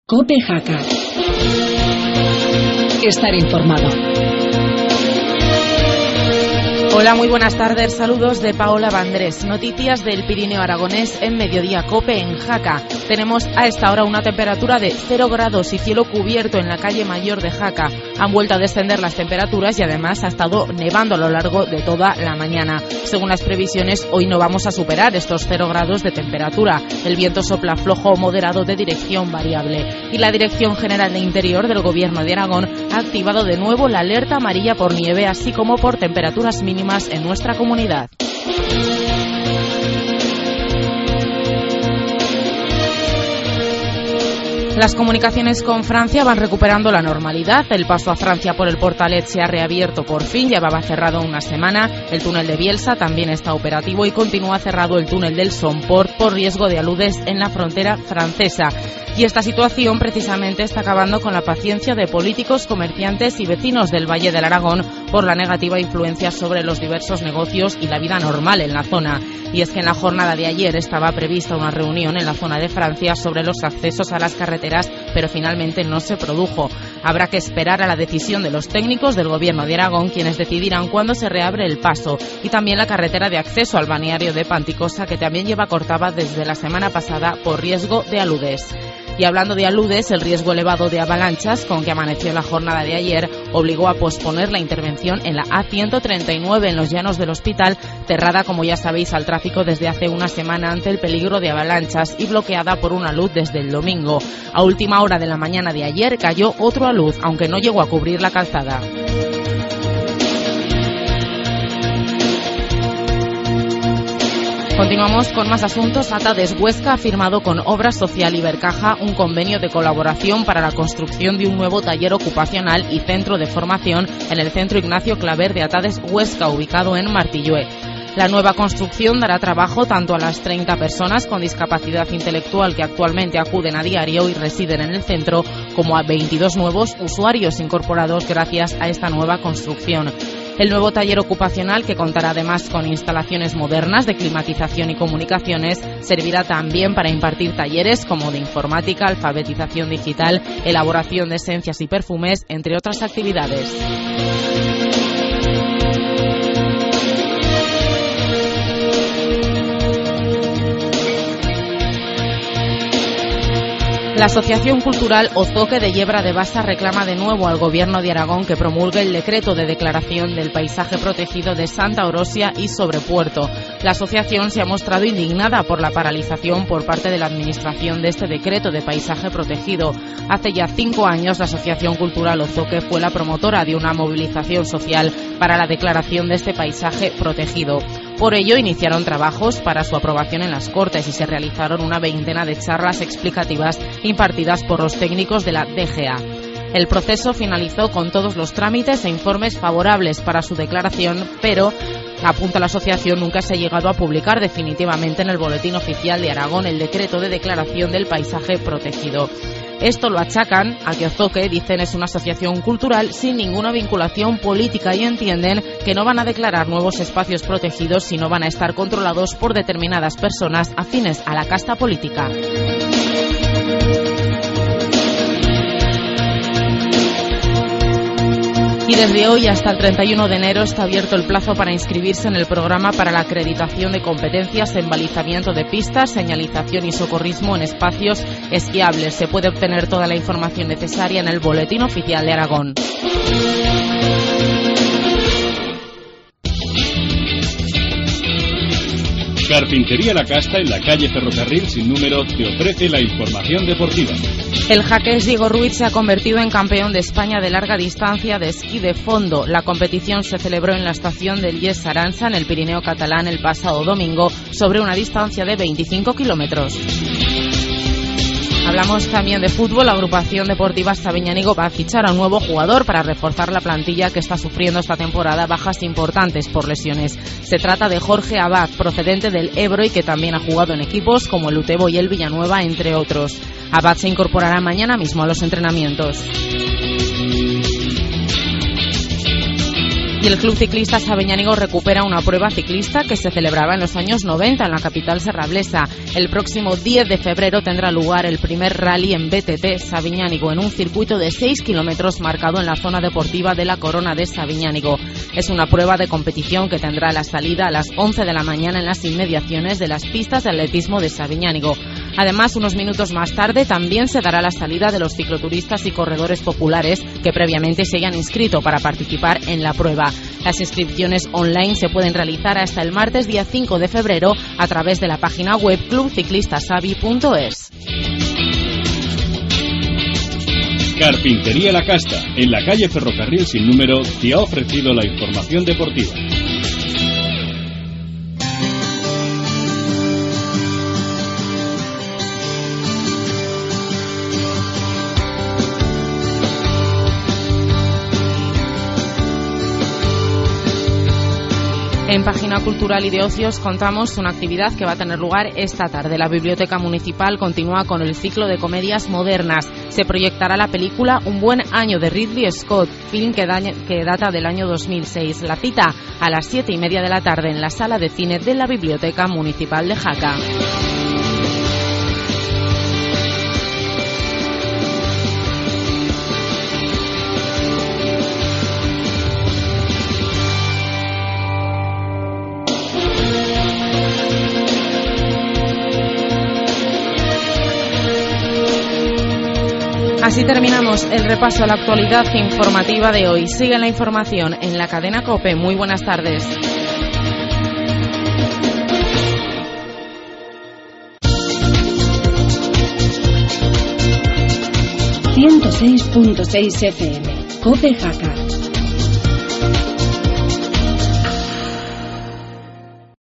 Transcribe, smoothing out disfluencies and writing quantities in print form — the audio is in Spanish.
COPE Jaca. Estar informado. Hola, muy buenas tardes. Saludos de Paola Vandrés. Noticias del Pirineo Aragonés en Mediodía COPE en Jaca. Tenemos a esta hora una temperatura de 0 grados y cielo cubierto en la calle Mayor de Jaca. Han vuelto a descender las temperaturas y además ha estado nevando a lo largo de toda la mañana. Según las previsiones, hoy no vamos a superar estos 0 grados de temperatura. El viento sopla flojo o moderado de dirección variable. Y la Dirección General de Interior del Gobierno de Aragón ha activado de nuevo la alerta amarilla por nieve, así como por temperaturas mínimas en nuestra comunidad. Las comunicaciones con Francia van recuperando la normalidad. El paso a Francia por el Portalet se ha reabierto por fin, llevaba cerrado una semana. El túnel de Bielsa también está operativo y continúa cerrado el túnel del Somport por riesgo de aludes en la frontera francesa. Y esta situación precisamente está acabando con la paciencia de políticos, comerciantes y vecinos del Valle del Aragón por la negativa influencia sobre los diversos negocios y la vida normal en la zona. Y es que en la jornada de ayer estaba prevista una reunión en la zona de Francia sobre los accesos a las carreteras, pero finalmente no se produjo. Habrá que esperar a la decisión de los técnicos del Gobierno de Aragón, quienes decidirán cuándo se reabre el paso, y también la carretera de acceso al balneario de Panticosa, que también lleva cortada desde la semana pasada por riesgo de aludes. Y hablando de aludes, el riesgo elevado de avalanchas con que amaneció la jornada de ayer obligó a posponer la intervención en la A139 en los llanos del Hospital, cerrada, como ya sabéis, al tráfico desde hace una semana ante el peligro de avalanchas y bloqueada por una alud desde el domingo. A última hora de la mañana de ayer cayó otro alud, aunque no llegó a cubrir la calzada. Continuamos con más asuntos. Atades Huesca ha firmado con Obras Social Ibercaja un convenio de colaboración para la construcción de un nuevo taller ocupacional y centro de formación en el Centro Ignacio Claver de Atades Huesca, ubicado en Martillué. La nueva construcción dará trabajo tanto a las 30 personas con discapacidad intelectual que actualmente acuden a diario y residen en el centro, como a 22 nuevos usuarios incorporados gracias a esta nueva construcción. El nuevo taller ocupacional, que contará además con instalaciones modernas de climatización y comunicaciones, servirá también para impartir talleres como de informática, alfabetización digital, elaboración de esencias y perfumes, entre otras actividades. La Asociación Cultural Ozoque de Yebra de Basa reclama de nuevo al Gobierno de Aragón que promulgue el decreto de declaración del paisaje protegido de Santa Orosia y Sobrepuerto. La asociación se ha mostrado indignada por la paralización por parte de la Administración de este decreto de paisaje protegido. Hace ya 5 años la Asociación Cultural Ozoque fue la promotora de una movilización social para la declaración de este paisaje protegido. Por ello, iniciaron trabajos para su aprobación en las Cortes y se realizaron una veintena de charlas explicativas impartidas por los técnicos de la DGA. El proceso finalizó con todos los trámites e informes favorables para su declaración, pero, apunta la asociación, nunca se ha llegado a publicar definitivamente en el Boletín Oficial de Aragón el decreto de declaración del paisaje protegido. Esto lo achacan a que Ozoque, dicen, es una asociación cultural sin ninguna vinculación política y entienden que no van a declarar nuevos espacios protegidos si no van a estar controlados por determinadas personas afines a la casta política. Y desde hoy hasta el 31 de enero está abierto el plazo para inscribirse en el programa para la acreditación de competencias en balizamiento de pistas, señalización y socorrismo en espacios esquiables. Se puede obtener toda la información necesaria en el Boletín Oficial de Aragón. Carpintería La Casta, en la calle Ferrocarril sin número, te ofrece la información deportiva. El jaqués Diego Ruiz se ha convertido en campeón de España de larga distancia de esquí de fondo. La competición se celebró en la estación del Lles Aransa, en el Pirineo catalán, el pasado domingo, sobre una distancia de 25 kilómetros. Hablamos también de fútbol. La agrupación deportiva Sabiñánigo va a fichar a un nuevo jugador para reforzar la plantilla que está sufriendo esta temporada bajas importantes por lesiones. Se trata de Jorge Abad, procedente del Ebro y que también ha jugado en equipos como el Utebo y el Villanueva, entre otros. Abad se incorporará mañana mismo a los entrenamientos. Y el Club Ciclista Sabiñánigo recupera una prueba ciclista que se celebraba en los años 90 en la capital serrablesa. El próximo 10 de febrero tendrá lugar el primer rally en BTT Sabiñánigo, en un circuito de 6 kilómetros marcado en la zona deportiva de la Corona de Sabiñánigo. Es una prueba de competición que tendrá la salida a las 11 de la mañana en las inmediaciones de las pistas de atletismo de Sabiñánigo. Además, unos minutos más tarde también se dará la salida de los cicloturistas y corredores populares que previamente se hayan inscrito para participar en la prueba. Las inscripciones online se pueden realizar hasta el martes día 5 de febrero a través de la página web clubciclistasabi.es. Carpintería La Casta, en la calle Ferrocarril sin número, te ha ofrecido la información deportiva. En Página Cultural y de Ocios contamos una actividad que va a tener lugar esta tarde. La Biblioteca Municipal continúa con el ciclo de comedias modernas. Se proyectará la película Un buen año de Ridley Scott, film que data del año 2006. La cita a las 7:30 de la tarde en la sala de cine de la Biblioteca Municipal de Jaca. Así terminamos el repaso a la actualidad informativa de hoy. Sigue la información en la cadena COPE. Muy buenas tardes. 106.6 FM, COPE Jaca.